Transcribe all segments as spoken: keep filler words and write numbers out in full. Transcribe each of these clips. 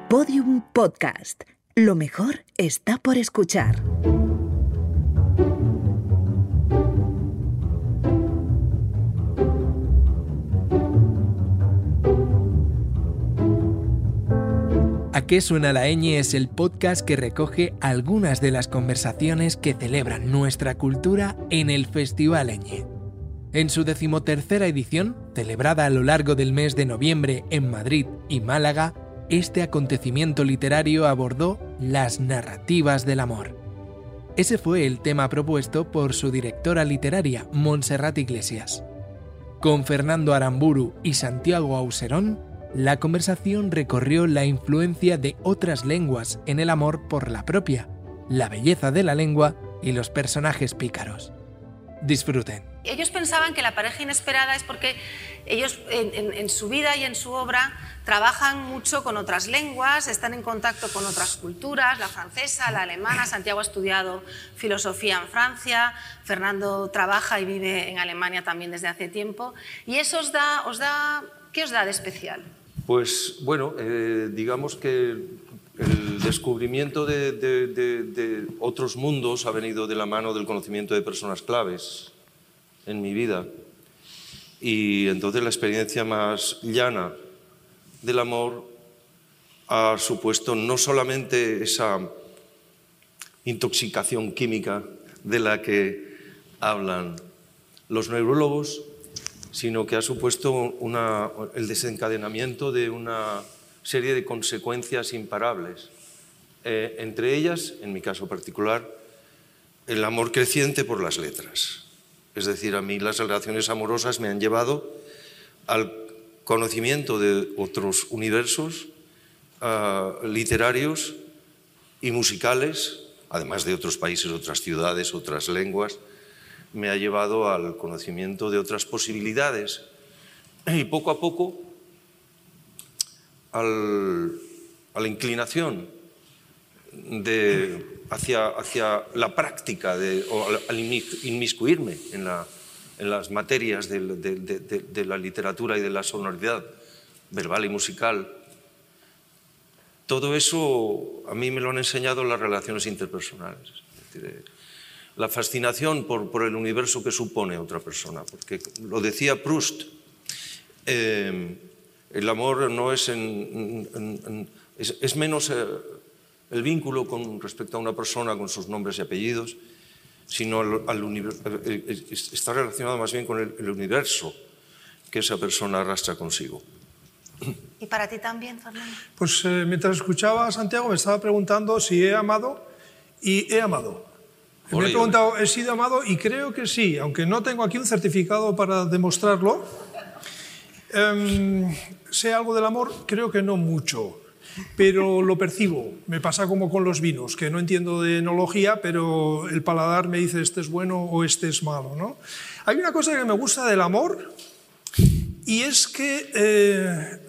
Podium Podcast. Lo mejor está por escuchar. ¿A qué suena la ñ? Es el podcast que recoge algunas de las conversaciones que celebran nuestra cultura en el Festival Ñ. En su decimotercera edición, celebrada a lo largo del mes de noviembre en Madrid y Málaga, este acontecimiento literario abordó las narrativas del amor. Ese fue el tema propuesto por su directora literaria, Montserrat Iglesias. Con Fernando Aramburu y Santiago Auserón, la conversación recorrió la influencia de otras lenguas en el amor por la propia, la belleza de la lengua y los personajes pícaros. Disfruten. Ellos pensaban que la pareja inesperada es porque ellos en, en, en su vida y en su obra trabajan mucho con otras lenguas, están en contacto con otras culturas, la francesa, la alemana. Santiago ha estudiado filosofía en Francia, Fernando trabaja y vive en Alemania también desde hace tiempo. ¿Y eso os da, os da, qué os da de especial? Pues bueno, eh, digamos que el descubrimiento de, de, de, de otros mundos ha venido de la mano del conocimiento de personas claves en mi vida. Y entonces la experiencia más llana del amor ha supuesto no solamente esa intoxicación química de la que hablan los neurólogos, sino que ha supuesto una, el desencadenamiento de una serie de consecuencias imparables. Eh, entre ellas, en mi caso particular, el amor creciente por las letras. Es decir, a mí las relaciones amorosas me han llevado al conocimiento de otros universos uh, literarios y musicales, además de otros países, otras ciudades, otras lenguas. Me ha llevado al conocimiento de otras posibilidades y poco a poco al, a la inclinación de, hacia, hacia la práctica de, o al, al inmiscuirme en, la, en las materias de, de, de, de la literatura y de la sonoridad verbal y musical. Todo eso a mí me lo han enseñado las relaciones interpersonales. Es decir, la fascinación por, por el universo que supone otra persona, porque lo decía Proust, eh, el amor no es, en, en, en, es, es menos eh, el vínculo con respecto a una persona con sus nombres y apellidos, sino al, al universo, está relacionado más bien con el, el universo que esa persona arrastra consigo. ¿Y para ti también, Fernando? Pues eh, mientras escuchaba a Santiago me estaba preguntando si he amado y he amado. Me he preguntado, ¿he sido amado? Y creo que sí, aunque no tengo aquí un certificado para demostrarlo. Um, ¿Sé algo del amor? Creo que no mucho, pero lo percibo. Me pasa como con los vinos, que no entiendo de enología, pero el paladar me dice este es bueno o este es malo, ¿no? Hay una cosa que me gusta del amor y es que eh,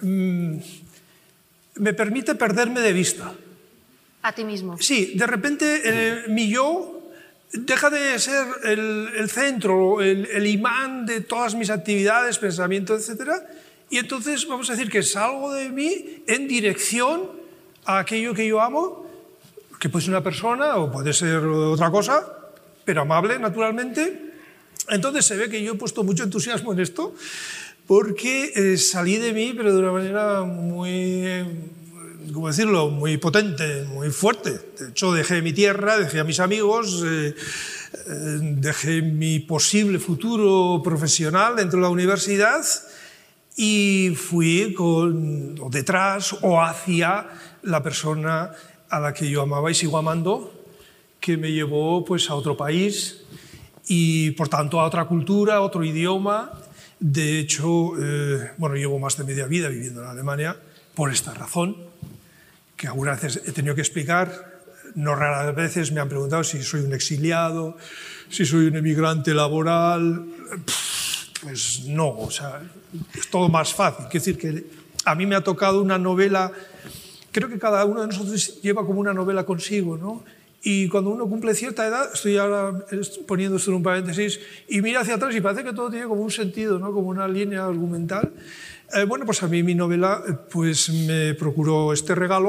me permite perderme de vista. ¿A ti mismo? Sí, de repente eh, mi yo deja de ser el, el centro, el, el imán de todas mis actividades, pensamientos, etcétera, y entonces vamos a decir que salgo de mí en dirección a aquello que yo amo, que puede ser una persona o puede ser otra cosa, pero amable, naturalmente. Entonces se ve que yo he puesto mucho entusiasmo en esto, porque eh, salí de mí, pero de una manera muy... ¿cómo decirlo?, muy potente, muy fuerte. De hecho, dejé mi tierra, dejé a mis amigos, eh, eh, dejé mi posible futuro profesional dentro de la universidad y fui con, o detrás o hacia la persona a la que yo amaba y sigo amando, que me llevó pues, a otro país y, por tanto, a otra cultura, a otro idioma. De hecho, eh, bueno, llevo más de media vida viviendo en Alemania por esta razón, que algunas veces he tenido que explicar, no raras veces me han preguntado si soy un exiliado, si soy un emigrante laboral. Pues no, o sea, es todo más fácil. Quiero decir que a mí me ha tocado una novela, creo que cada uno de nosotros lleva como una novela consigo, ¿no? Y cuando uno cumple cierta edad, estoy ahora poniendo esto en un paréntesis, y mira hacia atrás y parece que todo tiene como un sentido, ¿no? Como una línea argumental. Eh, bueno, pues a mí mi novela pues me procuró este regalo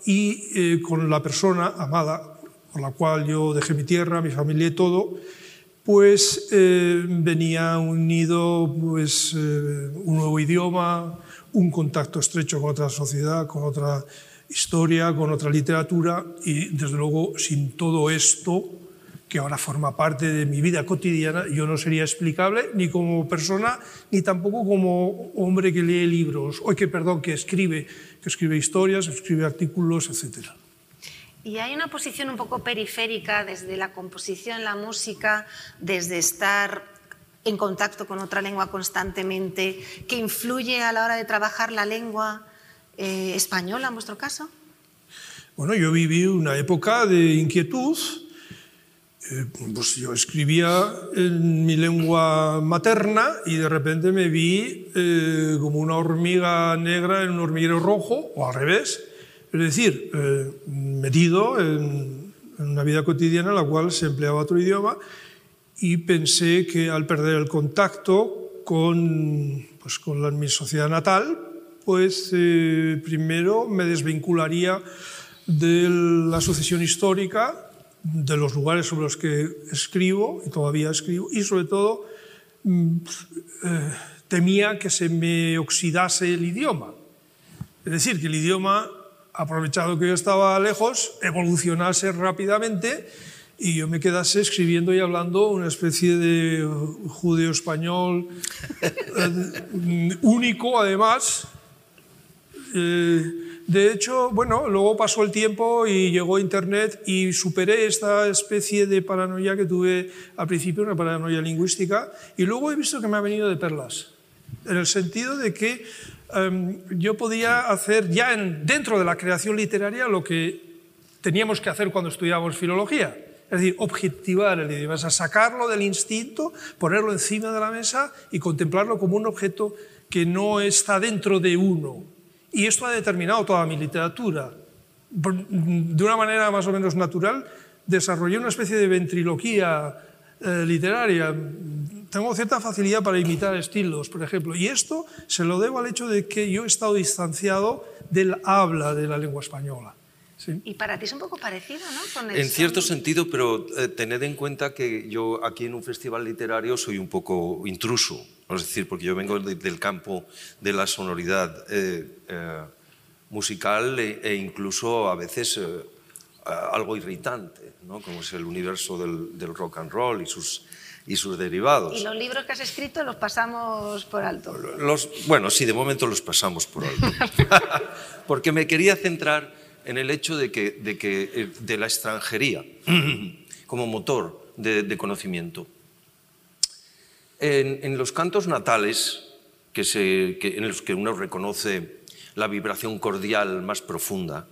y eh, con la persona amada, con la cual yo dejé mi tierra, mi familia y todo, pues eh, venía unido pues, eh, un nuevo idioma, un contacto estrecho con otra sociedad, con otra historia, con otra literatura, y desde luego sin todo esto, que ahora forma parte de mi vida cotidiana, yo no sería explicable ni como persona, ni tampoco como hombre que lee libros, o que, perdón, que escribe, que escribe historias, escribe artículos, etcétera. Y hay una posición un poco periférica desde la composición, la música, desde estar en contacto con otra lengua constantemente, que influye a la hora de trabajar la lengua eh, española, en vuestro caso. Bueno, yo viví una época de inquietud. Eh, pues yo escribía en mi lengua materna y de repente me vi eh, como una hormiga negra en un hormiguero rojo, o al revés. Es decir, eh, metido en, en una vida cotidiana en la cual se empleaba otro idioma, y pensé que al perder el contacto con, pues, con la, mi sociedad natal, pues eh, primero me desvincularía de la sucesión histórica, de los lugares sobre los que escribo, y todavía escribo, y sobre todo eh, temía que se me oxidase el idioma. Es decir, que el idioma, aprovechado que yo estaba lejos, evolucionase rápidamente y yo me quedase escribiendo y hablando una especie de judeo-español eh, único, además. Eh, de hecho, bueno, luego pasó el tiempo y llegó Internet y superé esta especie de paranoia que tuve al principio, una paranoia lingüística, y luego he visto que me ha venido de perlas, en el sentido de que um, yo podía hacer ya en, dentro de la creación literaria lo que teníamos que hacer cuando estudiábamos filología, es decir, objetivar el idioma, o sea, sacarlo del instinto, ponerlo encima de la mesa y contemplarlo como un objeto que no está dentro de uno. Y esto ha determinado toda mi literatura. De una manera más o menos natural, desarrollé una especie de ventriloquía eh, literaria. Tengo cierta facilidad para imitar estilos, por ejemplo, y esto se lo debo al hecho de que yo he estado distanciado del habla de la lengua española. ¿Sí? Y para ti es un poco parecido, ¿no? Con en cierto sentido, pero eh, tened en cuenta que yo aquí en un festival literario soy un poco intruso, es decir, porque yo vengo de, del campo de la sonoridad eh, eh, musical e, e incluso a veces eh, algo irritante, ¿no? Como es el universo del, del rock and roll y sus, y sus derivados. Y los libros que has escrito los pasamos por alto. Los, bueno, sí, de momento los pasamos por alto. Porque me quería centrar en el hecho de, que, de, que, de la extranjería como motor de, de conocimiento. En, en los cantos natales, que se, que, en los que uno reconoce la vibración cordial más profunda,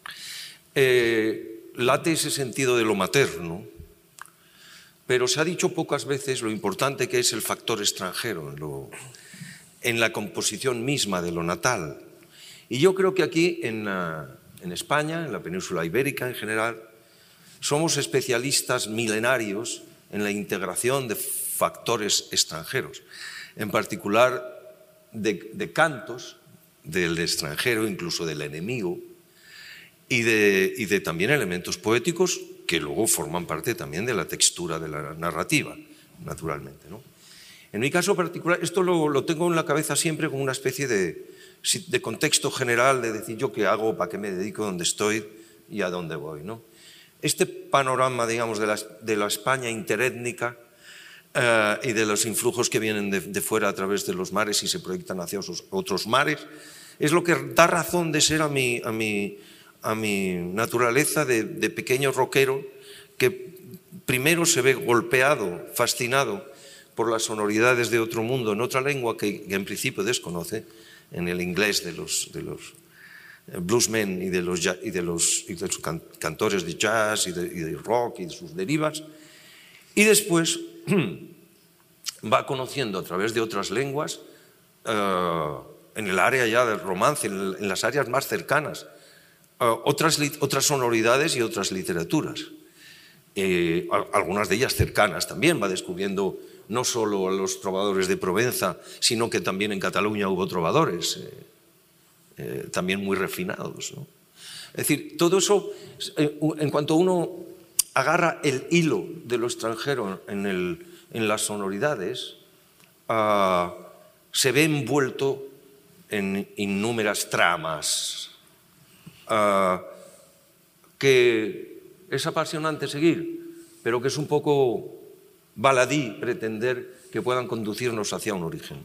eh, late ese sentido de lo materno, pero se ha dicho pocas veces lo importante que es el factor extranjero en, lo, en la composición misma de lo natal. Y yo creo que aquí en... Uh, En España, en la península ibérica en general, somos especialistas milenarios en la integración de factores extranjeros, en particular de, de cantos del extranjero, incluso del enemigo, y de, y de también elementos poéticos que luego forman parte también de la textura de la narrativa, naturalmente, ¿no? En mi caso particular, esto lo, lo tengo en la cabeza siempre como una especie de... de contexto general, de decir yo qué hago, para qué me dedico, dónde estoy y a dónde voy, ¿no? Este panorama, digamos, de la, de la España interétnica eh, y de los influjos que vienen de, de fuera a través de los mares y se proyectan hacia otros, otros mares, es lo que da razón de ser a mi, a mi, a mi naturaleza de, de pequeño rockero que primero se ve golpeado, fascinado por las sonoridades de otro mundo en otra lengua que, que en principio desconoce, en el inglés de los, de los bluesmen y de los, y de los, y de los can, cantores de jazz y de, y de rock y de sus derivas, y después va conociendo a través de otras lenguas, uh, en el área ya del romance, en, el, en las áreas más cercanas, uh, otras, otras sonoridades y otras literaturas. Eh, algunas de ellas cercanas también, va descubriendo no solo a los trovadores de Provenza, sino que también en Cataluña hubo trovadores, eh, eh, también muy refinados, ¿no? Es decir, todo eso, en cuanto uno agarra el hilo de lo extranjero en, el, en las sonoridades, uh, se ve envuelto en innúmeras tramas uh, que es apasionante seguir, pero que es un poco baladí pretender que puedan conducirnos hacia un origen.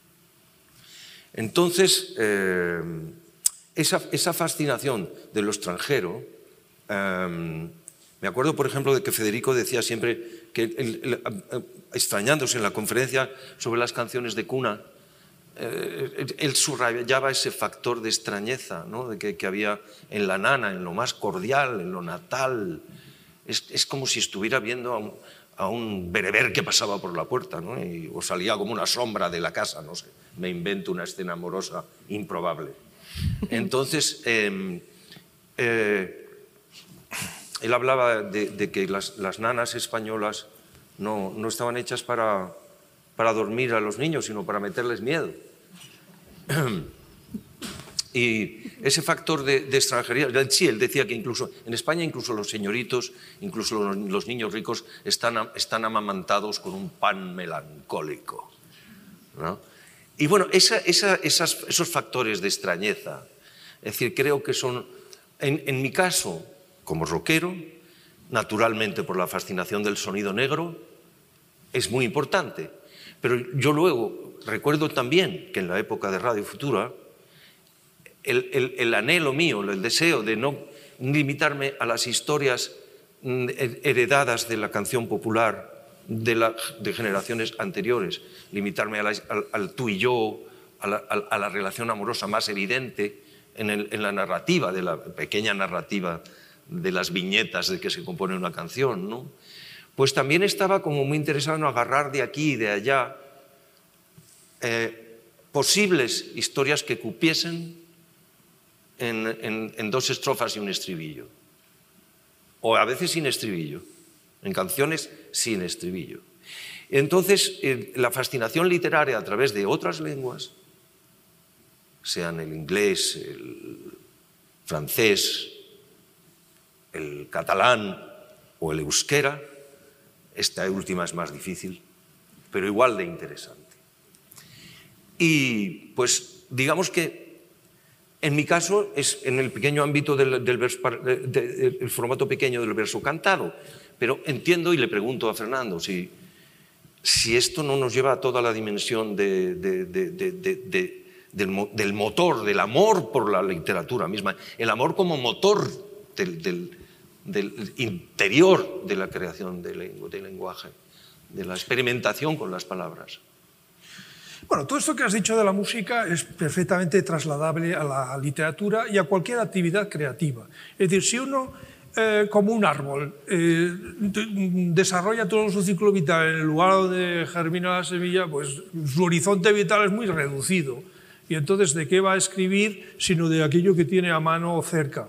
Entonces, eh, esa, esa fascinación de lo extranjero, eh, me acuerdo, por ejemplo, de que Federico decía siempre, que el, el, el, extrañándose en la conferencia sobre las canciones de cuna, eh, él subrayaba ese factor de extrañeza, ¿no? de que, que había en la nana, en lo más cordial, en lo natal. Es, es como si estuviera viendo a un, a un bereber que pasaba por la puerta, ¿no? y, o salía como una sombra de la casa, no sé, me invento una escena amorosa improbable. Entonces, eh, eh, él hablaba de, de que las, las nanas españolas no, no estaban hechas para, para dormir a los niños, sino para meterles miedo. Y ese factor de, de extranjería, sí, él decía que incluso en España incluso los señoritos, incluso los, los niños ricos están, están amamantados con un pan melancólico, ¿no? Y bueno, esa, esa, esas, esos factores de extrañeza, es decir, creo que son, en, en mi caso, como rockero, naturalmente por la fascinación del sonido negro, es muy importante. Pero yo luego recuerdo también que en la época de Radio Futura, el, el, el anhelo mío, el deseo de no limitarme a las historias heredadas de la canción popular de, la, de generaciones anteriores, limitarme a la, al, al tú y yo, a la, a la relación amorosa más evidente en, el, en la narrativa, de la pequeña narrativa de las viñetas de que se compone una canción, ¿no? Pues también estaba como muy interesado en agarrar de aquí y de allá eh, posibles historias que cupiesen en, en, en dos estrofas y un estribillo, o a veces sin estribillo, en canciones sin estribillo. Entonces, eh, la fascinación literaria a través de otras lenguas, sean el inglés, el francés, el catalán o el euskera, esta última es más difícil, pero igual de interesante. Y pues digamos que en mi caso es en el pequeño ámbito del, del, verso, del, del formato pequeño del verso cantado, pero entiendo y le pregunto a Fernando si, si esto no nos lleva a toda la dimensión de, de, de, de, de, de, del, del motor, del amor por la literatura misma, el amor como motor del, del, del interior de la creación de, lengu de lenguaje, de la experimentación con las palabras. Bueno, todo esto que has dicho de la música es perfectamente trasladable a la literatura y a cualquier actividad creativa. Es decir, si uno, eh, como un árbol, eh, desarrolla todo su ciclo vital en el lugar donde germina la semilla, pues su horizonte vital es muy reducido. Y entonces, ¿de qué va a escribir sino de aquello que tiene a mano o cerca?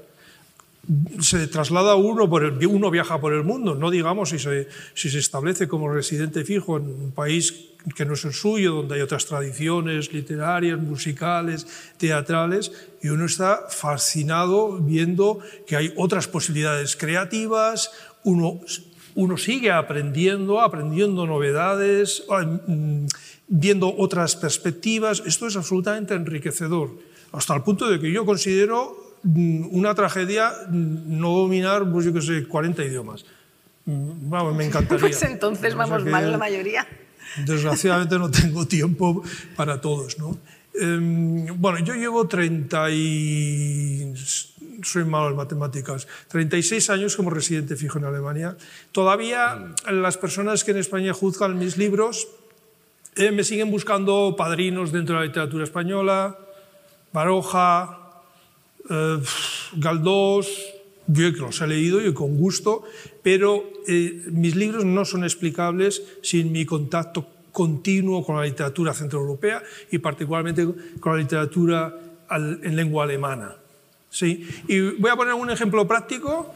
Se traslada uno, por el, uno viaja por el mundo, no digamos si se, si se establece como residente fijo en un país que no es el suyo, donde hay otras tradiciones literarias, musicales, teatrales, y uno está fascinado viendo que hay otras posibilidades creativas, uno, uno sigue aprendiendo, aprendiendo novedades, viendo otras perspectivas. Esto es absolutamente enriquecedor, hasta el punto de que yo considero una tragedia no dominar, pues yo que sé, cuarenta idiomas. Vamos, me encantaría. Pues entonces vamos mal la mayoría. Desgraciadamente no tengo tiempo para todos, ¿no? Eh, bueno, yo llevo treinta y... soy malo en matemáticas, treinta y seis años como residente fijo en Alemania. Todavía las personas que en España juzgan mis libros eh, me siguen buscando padrinos dentro de la literatura española, Baroja, Eh, Galdós, yo que los he leído y con gusto, pero eh, mis libros no son explicables sin mi contacto continuo con la literatura centroeuropea y particularmente con la literatura al, en lengua alemana. ¿Sí? Y voy a poner un ejemplo práctico.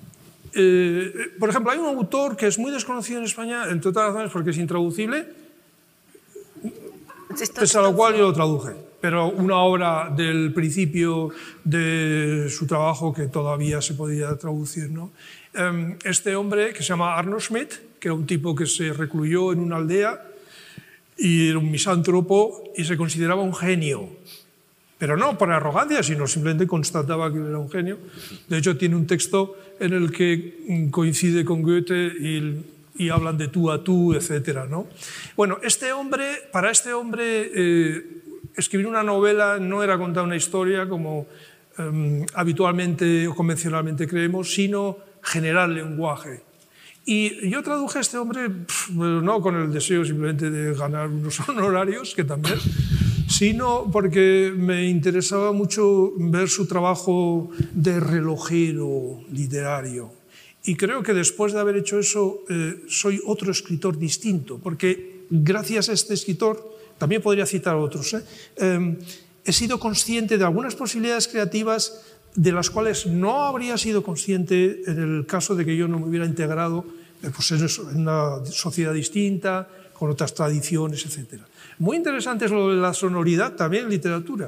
Eh, por ejemplo, hay un autor que es muy desconocido en España, entre otras razones porque es intraducible, pese a lo cual yo lo traduje. pero una obra del principio de su trabajo que todavía se podía traducir, ¿no? Este hombre, que se llama Arno Schmidt, que era un tipo que se recluyó en una aldea y era un misántropo y se consideraba un genio, pero no por arrogancia, sino simplemente constataba que era un genio. De hecho, tiene un texto en el que coincide con Goethe y, y hablan de tú a tú, etcétera, ¿no? Bueno, este hombre, para este hombre, eh, escribir una novela no era contar una historia como eh, habitualmente o convencionalmente creemos, sino generar lenguaje. Y yo traduje a este hombre, pff, no con el deseo simplemente de ganar unos honorarios, que también, sino porque me interesaba mucho ver su trabajo de relojero literario. Y creo que después de haber hecho eso, eh, soy otro escritor distinto, porque gracias a este escritor, también podría citar a otros, ¿eh? Eh, he sido consciente de algunas posibilidades creativas de las cuales no habría sido consciente en el caso de que yo no me hubiera integrado eh, pues en una sociedad distinta, con otras tradiciones, etcétera. Muy interesante es lo de la sonoridad también en literatura.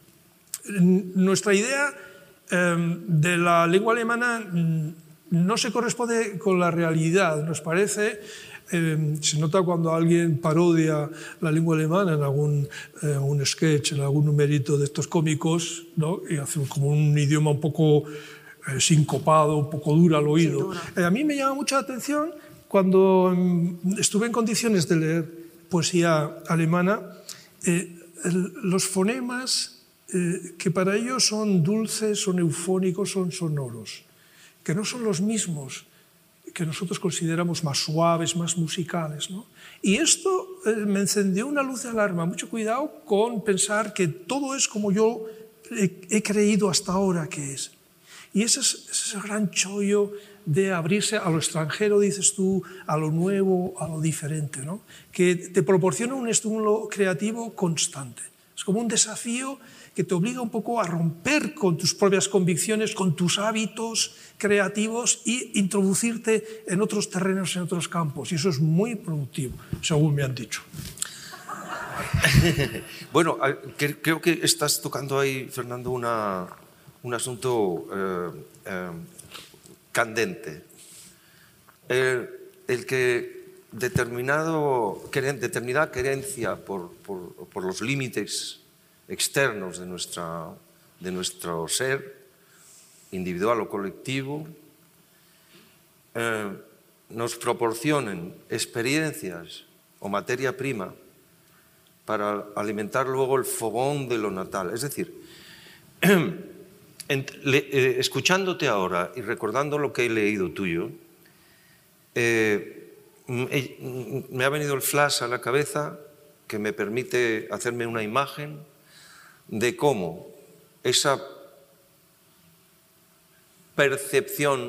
Nuestra idea eh, de la lengua alemana no se corresponde con la realidad, nos parece. Eh, se nota cuando alguien parodia la lengua alemana en algún eh, un sketch, en algún numerito de estos cómicos, ¿no? Y hace como un idioma un poco eh, sincopado, un poco duro al oído. Eh, a mí me llama mucha atención cuando eh, estuve en condiciones de leer poesía alemana, eh, el, los fonemas eh, que para ellos son dulces, son eufónicos, son sonoros, que no son los mismos que nosotros consideramos más suaves, más musicales, ¿no? Y esto eh, me encendió una luz de alarma. Mucho cuidado con pensar que todo es como yo he, he creído hasta ahora que es. Y ese es, ese es el gran chollo de abrirse a lo extranjero, dices tú, a lo nuevo, a lo diferente, ¿no? Que te proporciona un estímulo creativo constante. Es como un desafío que te obliga un poco a romper con tus propias convicciones, con tus hábitos creativos y introducirte en otros terrenos, en otros campos. Y eso es muy productivo, según me han dicho. Bueno, creo que estás tocando ahí, Fernando, una, un asunto eh, eh, candente. El, el que determinado, determinada querencia por, por, por los límites externos de, nuestra, de nuestro ser, individual o colectivo, eh, nos proporcionen experiencias o materia prima para alimentar luego el fogón de lo natal. Es decir, en, le, eh, escuchándote ahora y recordando lo que he leído tuyo, eh, me, me ha venido el flash a la cabeza que me permite hacerme una imagen de cómo esa percepción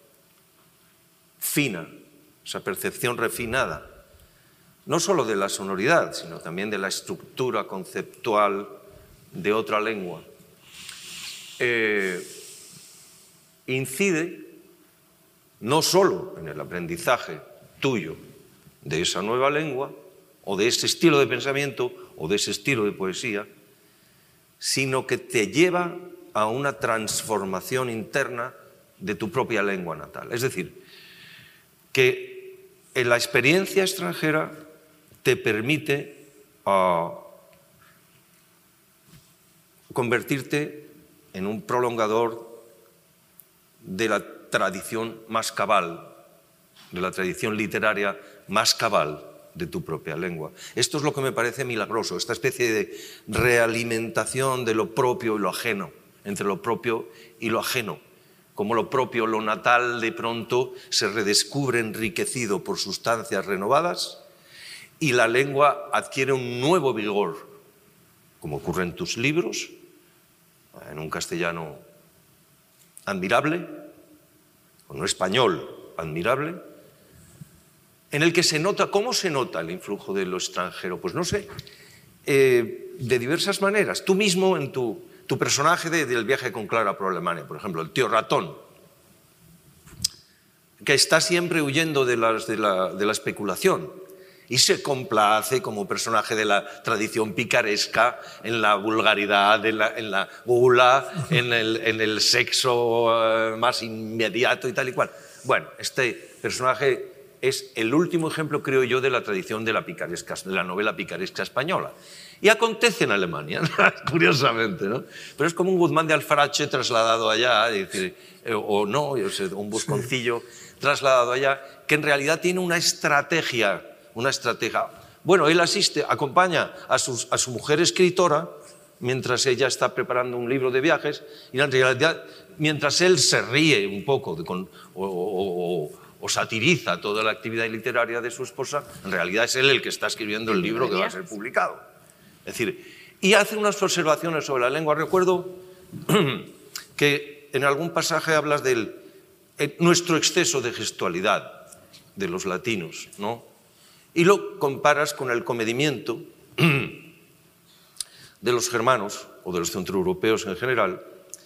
fina, esa percepción refinada, no solo de la sonoridad, sino también de la estructura conceptual de otra lengua, eh, incide no solo en el aprendizaje tuyo de esa nueva lengua, o de ese estilo de pensamiento, o de ese estilo de poesía, sino que te lleva a una transformación interna de tu propia lengua natal. Es decir, que en la experiencia extranjera te permite uh, convertirte en un prolongador de la tradición más cabal, de la tradición literaria más cabal de tu propia lengua. Esto es lo que me parece milagroso, esta especie de realimentación de lo propio y lo ajeno, entre lo propio y lo ajeno, como lo propio, lo natal, de pronto se redescubre enriquecido por sustancias renovadas y la lengua adquiere un nuevo vigor, como ocurre en tus libros, en un castellano admirable, en un español admirable, en el que se nota, ¿cómo se nota el influjo de lo extranjero? Pues no sé, eh, de diversas maneras. Tú mismo, en tu, tu personaje de, del viaje con Clara por Alemania, por ejemplo, el tío ratón, que está siempre huyendo de, las, de, la, de la especulación y se complace como personaje de la tradición picaresca en la vulgaridad, en la, en la gula, en el, en el sexo uh, más inmediato y tal y cual. Bueno, este personaje es el último ejemplo, creo yo, de la tradición de la, picaresca, de la novela picaresca española. Y acontece en Alemania, curiosamente, ¿no? Pero es como un Guzmán de Alfarache trasladado allá, es decir, eh, o no, un Busconcillo trasladado allá, que en realidad tiene una estrategia, una estrategia. Bueno, él asiste, acompaña a, sus, a su mujer escritora, mientras ella está preparando un libro de viajes, y en realidad, mientras él se ríe un poco de, con, o, o, o, o satiriza toda la actividad literaria de su esposa, en realidad es él el que está escribiendo el libro que va a ser publicado. Es decir, y hace unas observaciones sobre la lengua. Recuerdo que en algún pasaje hablas de nuestro exceso de gestualidad de los latinos, ¿no? Y lo comparas con el comedimiento de los germanos o de los centroeuropeos en general,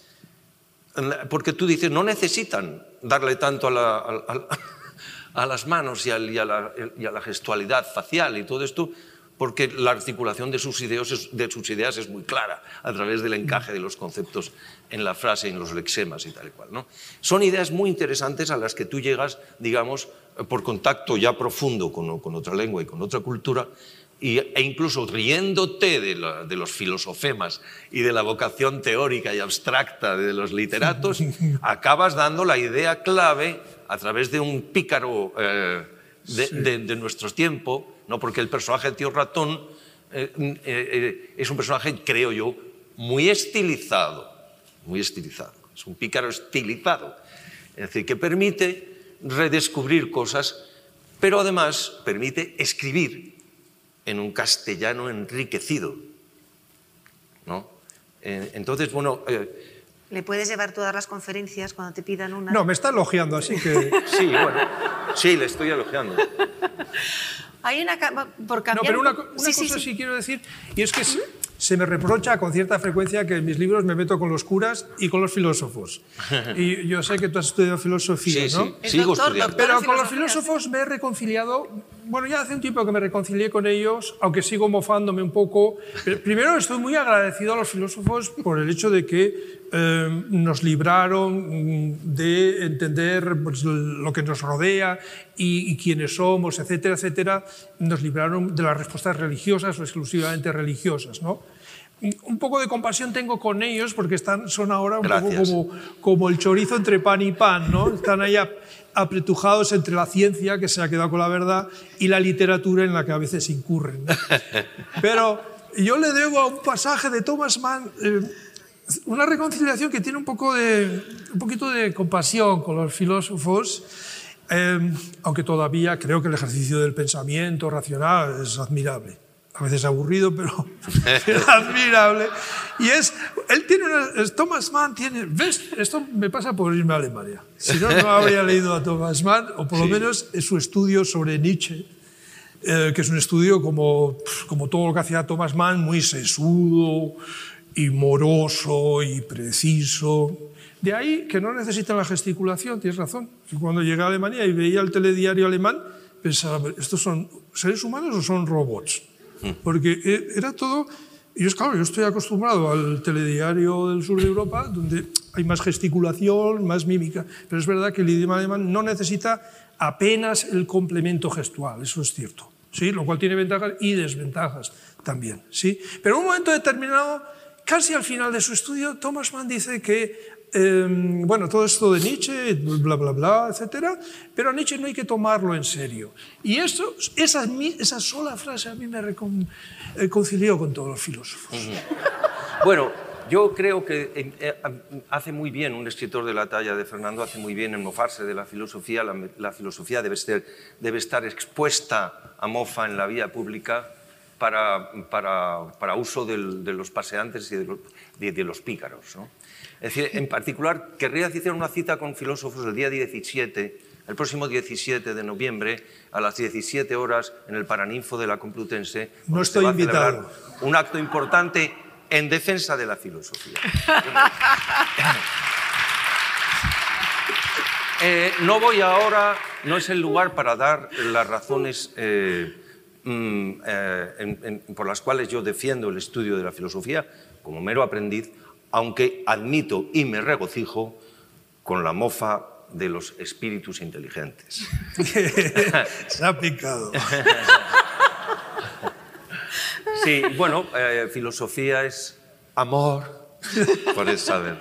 porque tú dices, no necesitan darle tanto a, la, a, a, a las manos y a, y, a la, y a la gestualidad facial y todo esto, porque la articulación de sus, ideas es, de sus ideas es muy clara a través del encaje de los conceptos en la frase, en los lexemas y tal y cual, ¿no? Son ideas muy interesantes a las que tú llegas, digamos, por contacto ya profundo con, con otra lengua y con otra cultura, y, e incluso riéndote de, la, de los filosofemas y de la vocación teórica y abstracta de los literatos, acabas dando la idea clave a través de un pícaro eh, de, sí. de, de nuestro tiempo, ¿no? Porque el personaje del tío ratón eh, eh, eh, es un personaje, creo yo, muy estilizado, muy estilizado. Es un pícaro estilizado, es decir, que permite redescubrir cosas, pero además permite escribir en un castellano enriquecido, ¿no? Eh, entonces, bueno... Eh, ¿Le puedes llevar todas las conferencias cuando te pidan una? No, me está elogiando, así que... Sí, bueno, sí, le estoy elogiando. Hay una... Por cambiar... No, pero una, una sí, cosa sí, sí. sí quiero decir, y es que se, se me reprocha con cierta frecuencia que en mis libros me meto con los curas y con los filósofos. Y yo sé que tú has estudiado filosofía, sí, ¿no? Sí, Es sigo doctor, estudiando. doctor. Pero con los filósofos me he reconciliado, bueno, ya hace un tiempo que me reconcilié con ellos, aunque sigo mofándome un poco. Pero primero estoy muy agradecido a los filósofos por el hecho de que eh, nos libraron de entender pues, lo que nos rodea y, y quiénes somos, etcétera, etcétera. Nos libraron de las respuestas religiosas o exclusivamente religiosas, ¿no? Un poco de compasión tengo con ellos porque están, son ahora un Gracias. poco como, como el chorizo entre pan y pan, ¿no? Están ahí apretujados entre la ciencia, que se ha quedado con la verdad, y la literatura en la que a veces incurren, ¿no? Pero yo le debo a un pasaje de Thomas Mann eh, una reconciliación que tiene un, poco de, un poquito de compasión con los filósofos, eh, aunque todavía creo que el ejercicio del pensamiento racional es admirable. A veces aburrido, pero es admirable. Y es, él tiene una, Thomas Mann tiene, ¿ves? Esto me pasa por irme a Alemania. Si no, no habría leído a Thomas Mann, o por lo sí. menos es su estudio sobre Nietzsche, eh, que es un estudio como, como todo lo que hacía Thomas Mann, muy sesudo y moroso y preciso. De ahí que no necesitan la gesticulación, tienes razón. Cuando llegué a Alemania y veía el telediario alemán, pensaba, ¿estos son seres humanos o son robots? Porque era todo... Y yo, claro, yo estoy acostumbrado al telediario del sur de Europa, donde hay más gesticulación, más mímica, pero es verdad que el idioma alemán no necesita apenas el complemento gestual, eso es cierto, ¿sí? Lo cual tiene ventajas y desventajas también, ¿sí? Pero en un momento determinado, casi al final de su estudio, Thomas Mann dice que Eh, bueno, todo esto de Nietzsche, bla, bla, bla, etcétera, pero a Nietzsche no hay que tomarlo en serio. Y esto, esa, esa sola frase a mí me reconcilió con todos los filósofos. Uh-huh. Bueno, yo creo que eh, hace muy bien un escritor de la talla de Fernando, hace muy bien en mofarse de la filosofía. La, la filosofía debe, ser, debe estar expuesta a mofa en la vía pública para, para, para uso del, de los paseantes y de los, de, de los pícaros, ¿no? Es decir, en particular, querría hacer una cita con filósofos el día diecisiete, el próximo diecisiete de noviembre, a las diecisiete horas, en el Paraninfo de la Complutense. No estoy invitado. Un acto importante en defensa de la filosofía. eh, no voy ahora, no es el lugar para dar las razones eh, mmm, eh, en, en, por las cuales yo defiendo el estudio de la filosofía como mero aprendiz, aunque admito y me regocijo con la mofa de los espíritus inteligentes. Se ha picado. Sí, bueno, eh, filosofía es amor por el saber.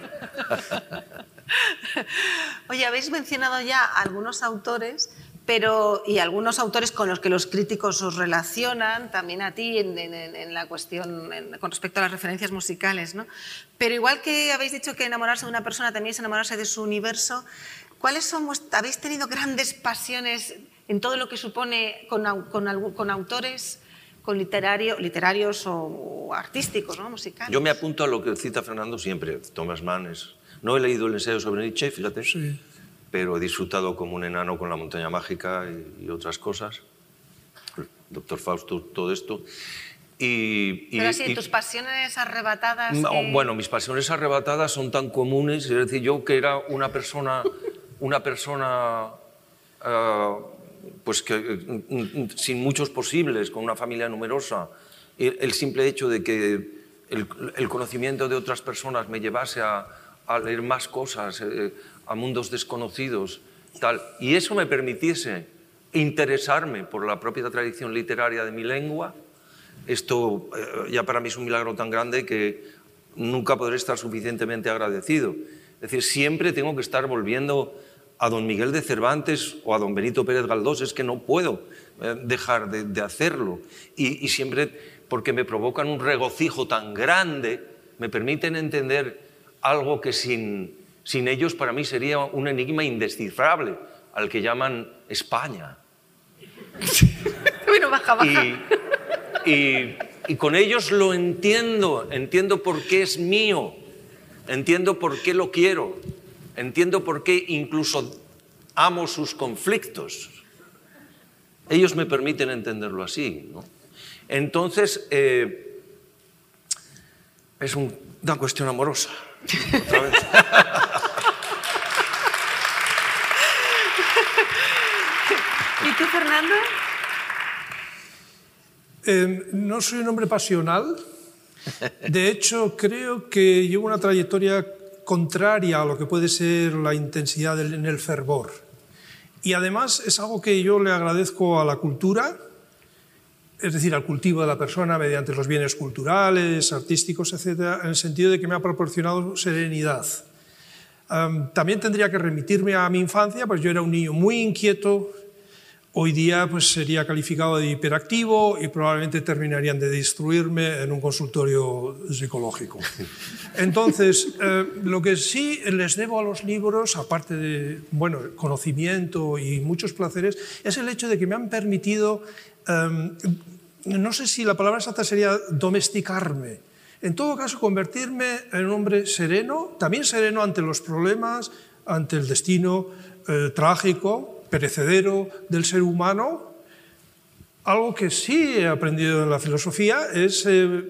Oye, habéis mencionado ya algunos autores, pero, y algunos autores con los que los críticos os relacionan, también a ti en, en, en la cuestión en, con respecto a las referencias musicales, ¿no? Pero igual que habéis dicho que enamorarse de una persona también es enamorarse de su universo, ¿cuáles son, habéis tenido grandes pasiones en todo lo que supone con, con, con autores, con literario, literarios o, o artísticos, ¿no? Musicales? Yo me apunto a lo que cita Fernando siempre, Thomas Mann. Es, no he leído el ensayo sobre Nietzsche, fíjate, sí, pero he disfrutado como un enano con La montaña mágica y, y otras cosas. Doctor Fausto, todo esto. Y, pero y, así, y, tus pasiones arrebatadas... No, que... Bueno, mis pasiones arrebatadas son tan comunes, es decir, yo que era una persona, una persona uh, pues que, sin muchos posibles, con una familia numerosa, el, el simple hecho de que el, el conocimiento de otras personas me llevase a, a leer más cosas, eh, a mundos desconocidos, tal, y eso me permitiese interesarme por la propia tradición literaria de mi lengua, esto eh, ya para mí es un milagro tan grande que nunca podré estar suficientemente agradecido. Es decir, siempre tengo que estar volviendo a don Miguel de Cervantes o a don Benito Pérez Galdós, es que no puedo eh, dejar de, de hacerlo. Y, y siempre, porque me provocan un regocijo tan grande, me permiten entender algo que sin, sin ellos para mí sería un enigma indescifrable, al que llaman España. Bueno, baja, baja. Y, Y, y con ellos lo entiendo, entiendo por qué es mío, entiendo por qué lo quiero, entiendo por qué incluso amo sus conflictos. Ellos me permiten entenderlo así, ¿no? Entonces, eh, es un, una cuestión amorosa. Otra vez. ¿Y tú, Fernando? Eh, no soy un hombre pasional. De hecho, creo que llevo una trayectoria contraria a lo que puede ser la intensidad del, en el fervor. Y además es algo que yo le agradezco a la cultura, es decir, al cultivo de la persona mediante los bienes culturales, artísticos, etcétera, en el sentido de que me ha proporcionado serenidad. Um, también tendría que remitirme a mi infancia, pues yo era un niño muy inquieto. Hoy día pues, sería calificado de hiperactivo y probablemente terminarían de destruirme en un consultorio psicológico. Entonces, eh, lo que sí les debo a los libros, aparte de bueno, conocimiento y muchos placeres, es el hecho de que me han permitido, eh, no sé si la palabra exacta sería domesticarme, en todo caso convertirme en un hombre sereno, también sereno ante los problemas, ante el destino eh, trágico, perecedero del ser humano. Algo que sí he aprendido en la filosofía es eh,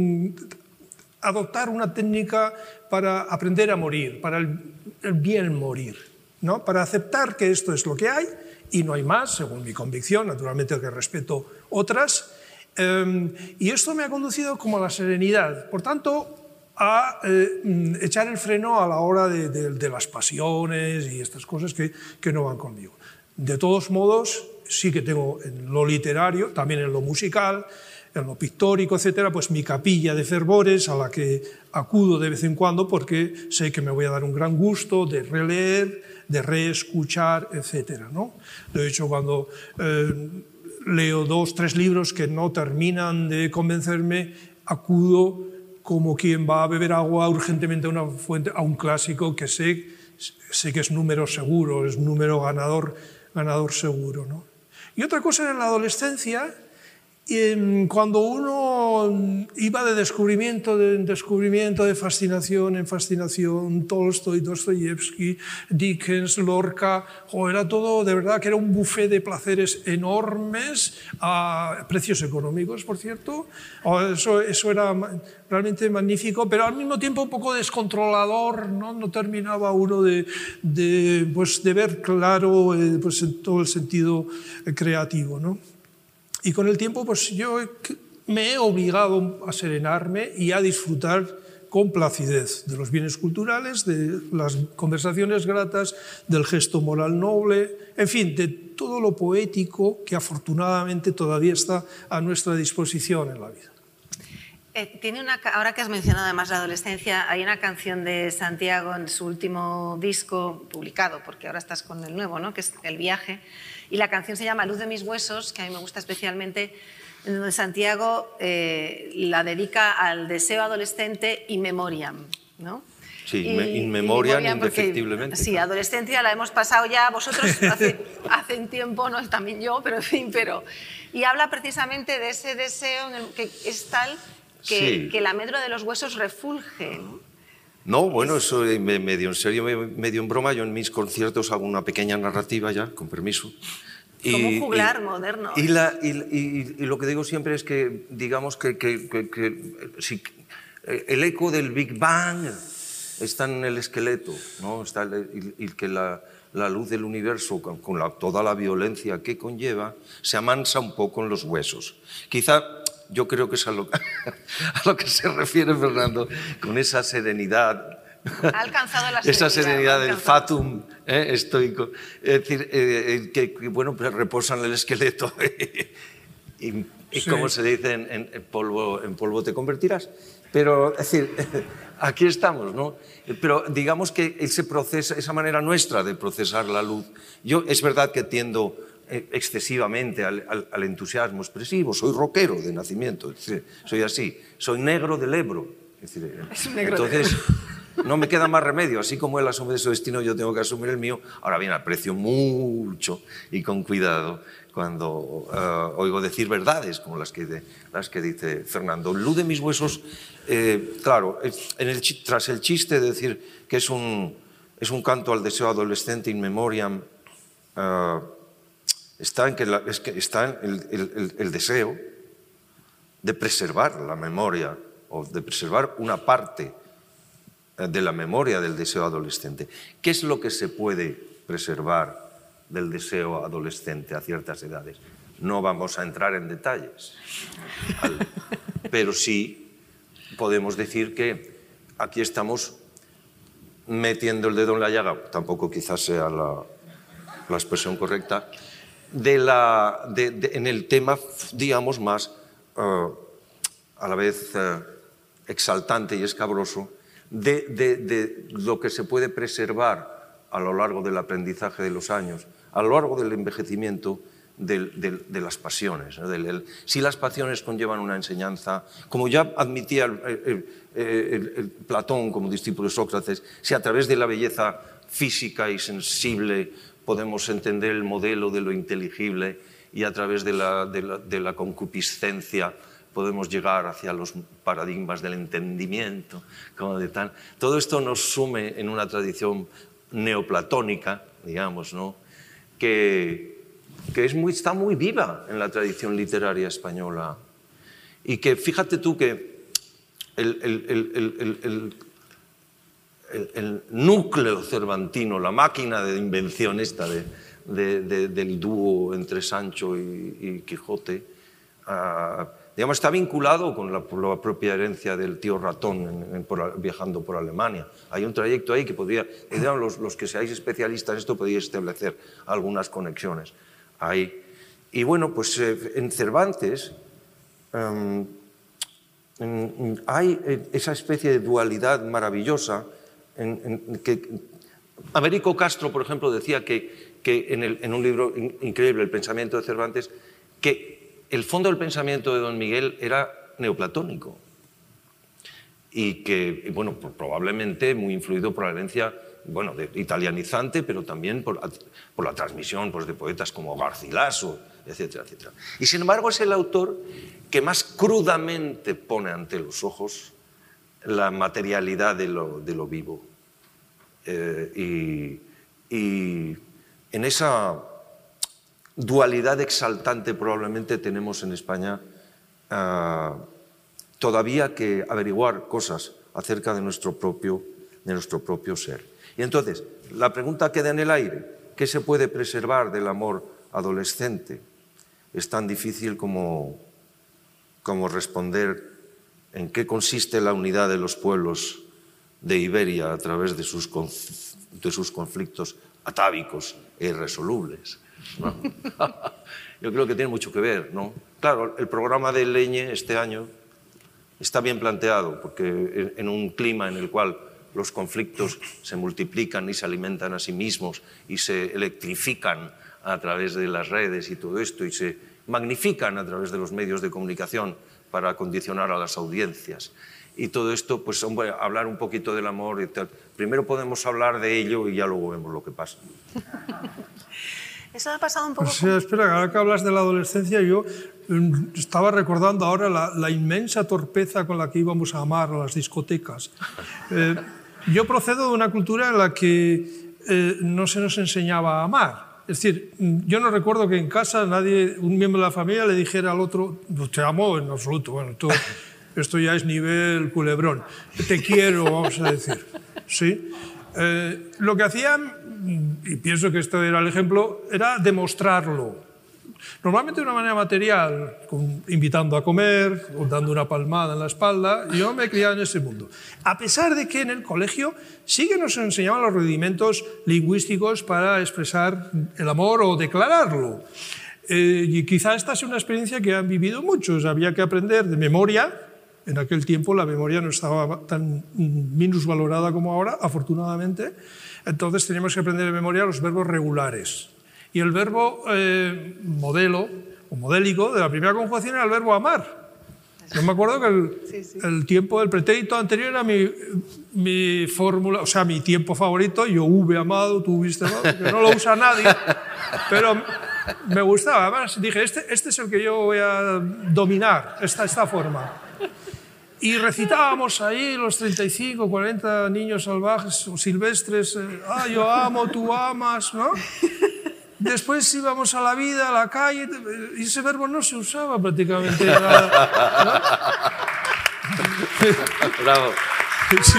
adoptar una técnica para aprender a morir, para el, el bien morir, ¿no? Para aceptar que esto es lo que hay y no hay más, según mi convicción, naturalmente que respeto otras, eh, y esto me ha conducido como a la serenidad. Por tanto, a eh, echar el freno a la hora de, de, de las pasiones y estas cosas que, que no van conmigo. De todos modos, sí que tengo en lo literario, también en lo musical, en lo pictórico, etcétera, pues mi capilla de fervores a la que acudo de vez en cuando porque sé que me voy a dar un gran gusto de releer, de reescuchar, etcétera, ¿no? De hecho, cuando eh, leo dos, tres libros que no terminan de convencerme, acudo como quien va a beber agua urgentemente a una fuente, a un clásico que sé, sé que es número seguro, es número ganador, ganador seguro, ¿no? Y otra cosa era en la adolescencia, cuando uno iba de descubrimiento en descubrimiento, de fascinación en fascinación, Tolstoy, Dostoyevsky, Dickens, Lorca, jo, era todo, de verdad, que era un buffet de placeres enormes, a precios económicos, por cierto. Eso, eso era realmente magnífico, pero al mismo tiempo un poco descontrolador, ¿no? No terminaba uno de, de, pues, de ver claro, pues, en todo el sentido creativo, ¿no? Y con el tiempo pues yo me he obligado a serenarme y a disfrutar con placidez de los bienes culturales, de las conversaciones gratas, del gesto moral noble, en fin, de todo lo poético que afortunadamente todavía está a nuestra disposición en la vida. Eh, tiene una, ahora que has mencionado además la adolescencia, hay una canción de Santiago en su último disco publicado, porque ahora estás con el nuevo, ¿no?, que es El viaje, y la canción se llama Luz de mis huesos, que a mí me gusta especialmente, en donde Santiago eh, la dedica al deseo adolescente in memoriam, ¿no? Sí, y, in memoriam, indefectiblemente. Sí, adolescencia la hemos pasado ya vosotros hace, hace un tiempo, no también yo, pero en fin, pero... Y habla precisamente de ese deseo en el que es tal que, sí. que la medra de los huesos refulge, ¿no? No, bueno, eso medio en serio, medio en broma. Yo en mis conciertos hago una pequeña narrativa ya, con permiso. Y, como un juglar y, moderno. Y, la, y, y, y lo que digo siempre es que, digamos que, que, que, que si, el eco del Big Bang está en el esqueleto, ¿no? Está el, y, y que la, la luz del universo, con, con la, toda la violencia que conlleva, se amansa un poco en los huesos. Quizá... Yo creo que es a lo, a lo que se refiere Fernando, con esa serenidad, ha alcanzado la serenidad, esa serenidad del fatum eh, estoico, es decir, eh, que, que bueno, pues reposa en el esqueleto y, y sí. Como se dice, en, en, polvo, en polvo te convertirás. Pero, es decir, aquí estamos, ¿no? Pero digamos que ese proceso, esa manera nuestra de procesar la luz, yo es verdad que tiendo excesivamente al, al, al entusiasmo expresivo, soy rockero de nacimiento, es decir, soy así, soy negro del Ebro, es decir, es un negro entonces de Ebro. No me queda más remedio, así como él asume su destino, yo tengo que asumir el mío. Ahora bien, aprecio mucho y con cuidado cuando uh, oigo decir verdades como las que, de, las que dice Fernando. Luz de mis huesos, eh, claro, en el, tras el chiste de decir que es un, es un canto al deseo adolescente in memoriam, uh, Está en que, la, es que está el, el, el, el deseo de preservar la memoria o de preservar una parte de la memoria del deseo adolescente. ¿Qué es lo que se puede preservar del deseo adolescente a ciertas edades? No vamos a entrar en detalles, pero sí podemos decir que aquí estamos metiendo el dedo en la llaga, tampoco quizás sea la, la expresión correcta, De la, de, de, en el tema, digamos, más uh, a la vez uh, exaltante y escabroso de, de, de lo que se puede preservar a lo largo del aprendizaje de los años, a lo largo del envejecimiento de, de, de las pasiones, ¿no? Del, el, si las pasiones conllevan una enseñanza, como ya admitía el, el, el, el Platón como discípulo de Sócrates, si a través de la belleza física y sensible podemos entender el modelo de lo inteligible y a través de la, de la, de la concupiscencia podemos llegar hacia los paradigmas del entendimiento, como de tal. Todo esto nos sume en una tradición neoplatónica, digamos, ¿no? que, que es muy, está muy viva en la tradición literaria española. Y que fíjate tú que el, el, el, el, el, el El, el núcleo cervantino, la máquina de invención esta de, de, de, del dúo entre Sancho y, y Quijote, uh, digamos, está vinculado con la, por la propia herencia del tío ratón en, en, por, viajando por Alemania. Hay un trayecto ahí que podría, digamos, los, los que seáis especialistas en esto podéis establecer algunas conexiones ahí. Y bueno, pues eh, en Cervantes um, en, hay esa especie de dualidad maravillosa. En, en, que, Américo Castro, por ejemplo, decía que, que en, el, en un libro in, increíble, El pensamiento de Cervantes, que el fondo del pensamiento de Don Miguel era neoplatónico y que, bueno, probablemente muy influido por la herencia, bueno, de, italianizante, pero también por, por la transmisión pues, de poetas como Garcilaso, etcétera, etcétera. Y sin embargo es el autor que más crudamente pone ante los ojos la materialidad de lo, de lo vivo. Eh, y, y en esa dualidad exaltante probablemente tenemos en España uh, todavía que averiguar cosas acerca de nuestro, propio, de nuestro propio ser. Y entonces, la pregunta queda en el aire: ¿qué se puede preservar del amor adolescente? es tan difícil como, como responder en qué consiste la unidad de los pueblos de Iberia a través de sus, de sus conflictos atávicos e irresolubles, ¿no? Yo creo que tiene mucho que ver, ¿no? Claro, el programa de Leñe este año está bien planteado, porque en un clima en el cual los conflictos se multiplican y se alimentan a sí mismos y se electrifican a través de las redes y todo esto, y se magnifican a través de los medios de comunicación para condicionar a las audiencias. Y todo esto, pues hombre, hablar un poquito del amor y tal. Primero podemos hablar de ello y ya luego vemos lo que pasa. Eso ha pasado un poco... O sea, espera, ahora que hablas de la adolescencia, yo estaba recordando ahora la, la inmensa torpeza con la que íbamos a amar a las discotecas. Eh, yo procedo de una cultura en la que eh, no se nos enseñaba a amar. Es decir, yo no recuerdo que en casa nadie, un miembro de la familia le dijera al otro, no te amo en absoluto, bueno, esto, esto ya es nivel culebrón, te quiero, vamos a decir. ¿Sí? Eh, lo que hacían, y pienso que esto era el ejemplo, era demostrarlo. Normalmente de una manera material, con, invitando a comer, o dando una palmada en la espalda. Yo me he criado en ese mundo. A pesar de que en el colegio sí que nos enseñaban los rudimentos lingüísticos para expresar el amor o declararlo. Eh, y quizá esta sea una experiencia que han vivido muchos. Había que aprender de memoria. En aquel tiempo la memoria no estaba tan minusvalorada como ahora, afortunadamente. Entonces teníamos que aprender de memoria los verbos regulares. Y el verbo eh, modelo o modélico de la primera conjugación era el verbo amar. Yo me acuerdo que el, sí, sí. el tiempo del pretérito anterior era mi, mi fórmula, o sea, mi tiempo favorito. Yo hube amado, tú hubiste amado, que no lo usa nadie. Pero me gustaba. Además dije, este, este es el que yo voy a dominar, esta, esta forma. Y recitábamos ahí los treinta y cinco, cuarenta niños salvajes o silvestres, eh, ah, yo amo, tú amas, ¿no? Después íbamos a la vida, a la calle, y ese verbo no se usaba prácticamente nada, ¿no? Bravo. Sí.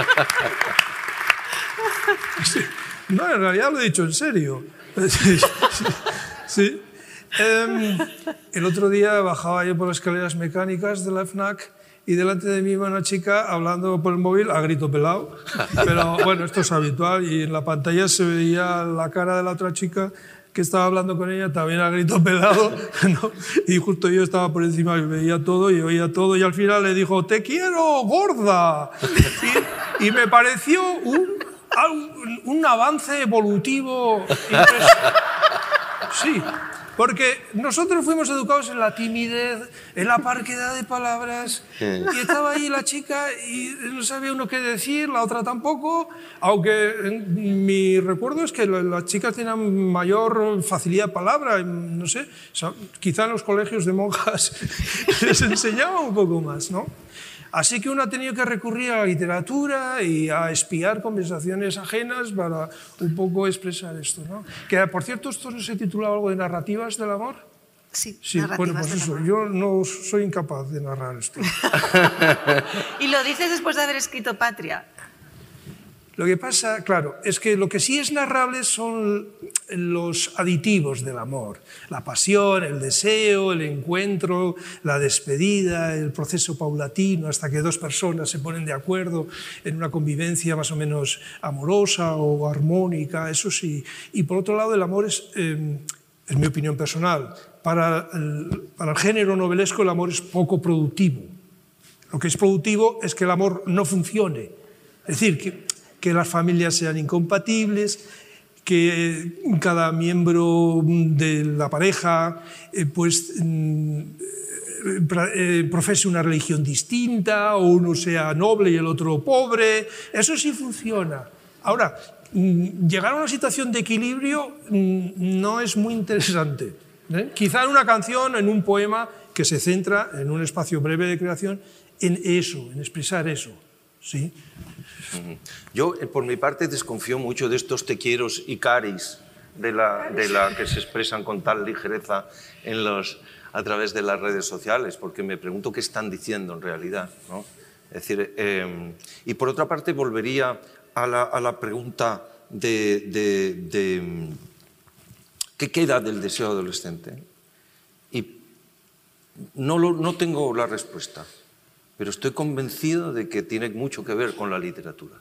Sí. No, en realidad lo he dicho en serio. Sí. Sí. Eh, el otro día bajaba yo por las escaleras mecánicas de la FNAC y delante de mí iba una chica hablando por el móvil a grito pelado, pero bueno, esto es habitual, y en la pantalla se veía la cara de la otra chica que estaba hablando con ella también a grito pelado, ¿no? Y justo yo estaba por encima y veía todo y oía todo, y al final le dijo, te quiero, gorda, y, y me pareció un, un, un avance evolutivo impresionante. Sí. Porque nosotros fuimos educados en la timidez, en la parquedad de palabras, y estaba ahí la chica y no sabía uno qué decir, la otra tampoco, aunque mi recuerdo es que las chicas tenían mayor facilidad de palabra, no sé, quizá en los colegios de monjas les enseñaba un poco más, ¿no? Así que uno ha tenido que recurrir a la literatura y a espiar conversaciones ajenas para un poco expresar esto, ¿no? Que, por cierto, ¿esto no se titulaba algo de narrativas del amor? Sí, sí, bueno, pues eso, amor. Yo no soy incapaz de narrar esto. ¿Y lo dices después de haber escrito Patria? Lo que pasa, claro, es que lo que sí es narrable son los aditivos del amor. La pasión, el deseo, el encuentro, la despedida, el proceso paulatino hasta que dos personas se ponen de acuerdo en una convivencia más o menos amorosa o armónica, eso sí. Y por otro lado, el amor es, eh, es mi opinión personal, para el, para el género novelesco el amor es poco productivo. Lo que es productivo es que el amor no funcione. Es decir, que que las familias sean incompatibles, que cada miembro de la pareja eh, pues, eh, profese una religión distinta, o uno sea noble y el otro pobre. Eso sí funciona. Ahora, llegar a una situación de equilibrio no es muy interesante, ¿eh? Quizá en una canción, en un poema que se centra en un espacio breve de creación en eso, en expresar eso, ¿sí? Yo, por mi parte, desconfío mucho de estos te quieros y caris de la, de la que se expresan con tal ligereza en los, a través de las redes sociales, porque me pregunto qué están diciendo en realidad, ¿no? Es decir, eh, y por otra parte, volvería a la, a la pregunta de, de, de qué queda del deseo adolescente. Y no, lo, no tengo la respuesta, pero estoy convencido de que tiene mucho que ver con la literatura.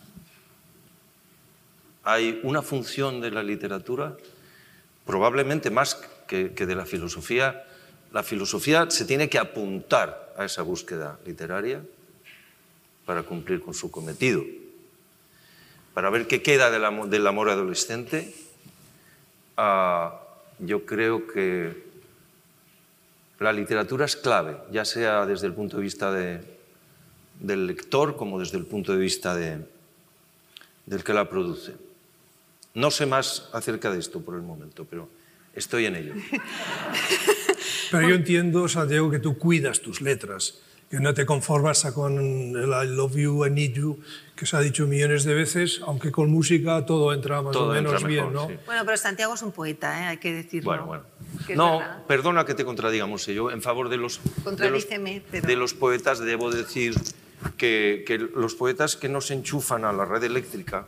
Hay una función de la literatura, probablemente más que, que de la filosofía. La filosofía se tiene que apuntar a esa búsqueda literaria para cumplir con su cometido, para ver qué queda del amor, del amor adolescente. Uh, yo creo que la literatura es clave, ya sea desde el punto de vista de, del lector como desde el punto de vista de, del que la produce. No sé más acerca de esto por el momento, pero estoy en ello. Pero yo entiendo, Santiago, que tú cuidas tus letras, que no te conformas con el I love you, I need you, que se ha dicho millones de veces, aunque con música todo entra más todo o menos mejor, bien, ¿no? Sí. Bueno, pero Santiago es un poeta, ¿eh? Hay que decirlo. Bueno, bueno. Que No, perdona que te contradiga, Monsello, en favor de los, de los, pero... de los poetas debo decir que, que los poetas que no se enchufan a la red eléctrica,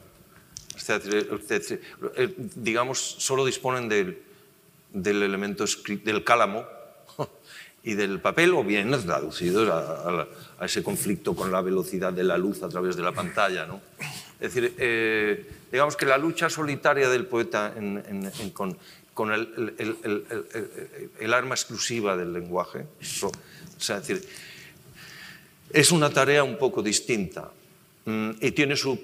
digamos, solo disponen del, del elemento del cálamo y del papel, o bien traducidos a, a, a ese conflicto con la velocidad de la luz a través de la pantalla, ¿no? Es decir, eh, digamos que la lucha solitaria del poeta en, en, en, con, con el, el, el, el, el, el arma exclusiva del lenguaje, eso, o sea, es decir, es una tarea un poco distinta mm, y tiene su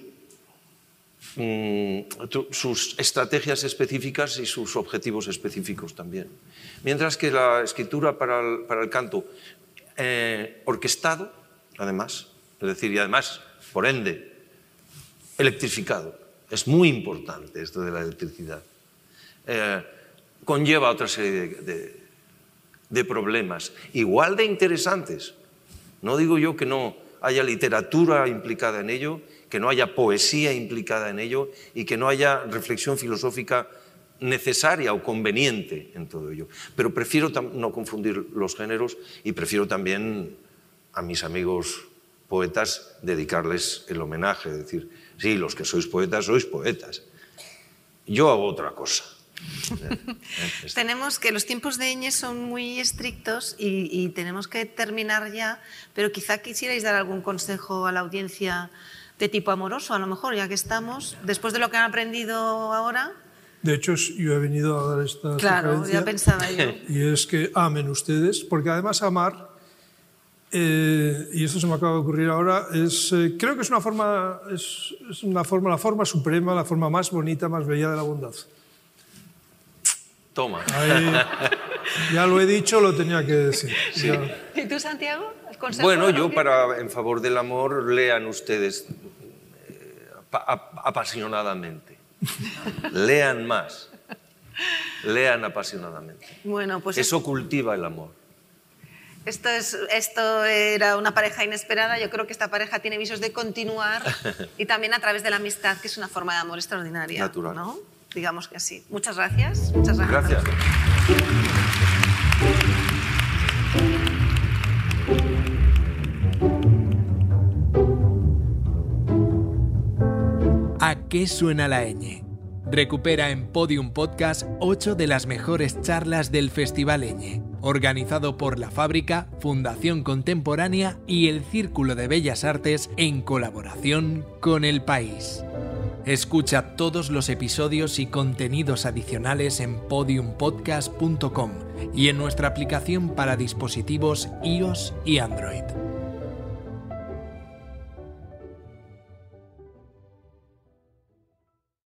sus estrategias específicas y sus objetivos específicos también. Mientras que la escritura para el, para el canto, eh, orquestado, además, es decir, y además, por ende, electrificado, es muy importante esto de la electricidad, eh, conlleva otra serie de, de, de problemas, igual de interesantes. No digo yo que no haya literatura implicada en ello, que no haya poesía implicada en ello y que no haya reflexión filosófica necesaria o conveniente en todo ello. Pero prefiero no confundir los géneros y prefiero también a mis amigos poetas dedicarles el homenaje, decir, sí, los que sois poetas, sois poetas. Yo hago otra cosa. Tenemos que los tiempos de Eñe son muy estrictos y, y tenemos que terminar ya, pero quizá quisierais dar algún consejo a la audiencia de tipo amoroso, a lo mejor, ya que estamos, después de lo que han aprendido ahora. De hecho, yo he venido a dar esta Claro, ya pensaba yo. Y es que amen ustedes, porque además amar, eh, y esto se me acaba de ocurrir ahora, es, eh, creo que es una forma, es, es una forma, la forma suprema, la forma más bonita, más bella de la bondad. Toma. Ahí, ya lo he dicho, lo tenía que decir. Sí. ¿Y tú, Santiago? Bueno, yo para en favor del amor, lean ustedes eh, apasionadamente. Lean más. Lean apasionadamente. Bueno, pues eso cultiva el amor. Esto, es, esto era una pareja inesperada. Yo creo que esta pareja tiene visos de continuar y también a través de la amistad, que es una forma de amor extraordinaria. Natural. ¿No? Digamos que así. Muchas gracias. Muchas gracias. Gracias. ¿A qué suena la ñ? Recupera en Podium Podcast ocho de las mejores charlas del Festival Ñ, organizado por La Fábrica, Fundación Contemporánea y el Círculo de Bellas Artes en colaboración con El País. Escucha todos los episodios y contenidos adicionales en podium podcast punto com y en nuestra aplicación para dispositivos iOS y Android.